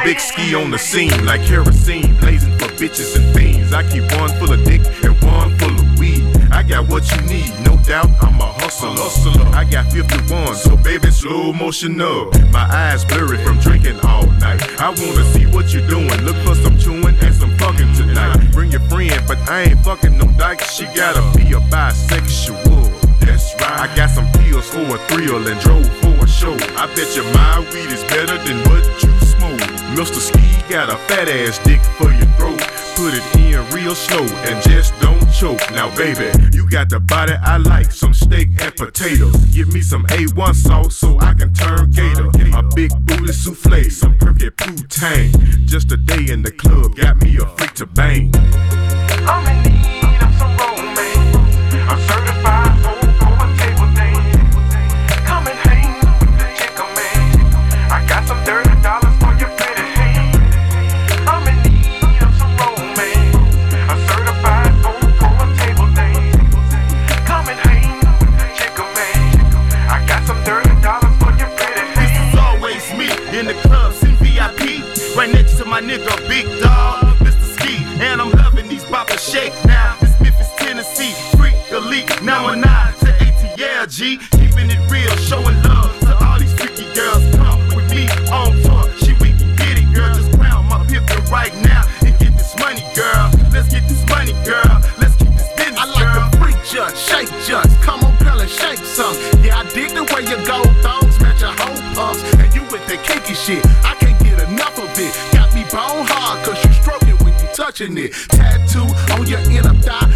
big ski on the scene like kerosene, blazing for bitches and fiends. I keep one full of dick and one full of weed. I got what you need, no doubt, I'm a hustler. I got 51, so baby, slow motion up. My eyes blurry from drinking all night. I wanna see what you doing, look for some chewing and some fucking tonight. Bring your friend, but I ain't fucking no dyke. She gotta be a bisexual. That's right. I got some pills for a thrill and drove for a show. I bet you my weed is better than what you smoke. Mr. Ski got a fat ass dick for your throat. Put it in real slow and just don't choke. Now baby, you got the body I like, some steak and potatoes. Give me some A1 sauce so I can turn gator. A big booty souffle, some perky Wu-Tang. Just a day in the club, got me a freak to bang. I'm in need of some romance. I'm certified for a table dance. Come and hang with the chicken man. I got some $30 for your pretty hand. I'm in need of some romance. I'm certified for a table dance. Come and hang with the chicken man. I got some $30 for your pretty hand. This is always me in the clubs in VIP, right next to my nigga Big Dog, Mr. Ski, and I'm loving these Papa Shake now. This Memphis, Tennessee, freak elite. Now a 9 to ATL G, keeping it real, showing love to all these freaky girls. Come with me on tour, she we can get it, girl. Just crown my picture right now and get this money, girl. Let's get this money, girl. Let's keep this business, I like girl. the freak just, shake just. Come on, girl, and shake some. Yeah, I dig the way your gold thongs match your whole pumps. And you with that kinky shit, I can't get enough of it. Got me bone hard, cause you stroke it when you touching it. Tattoo on your inner thigh,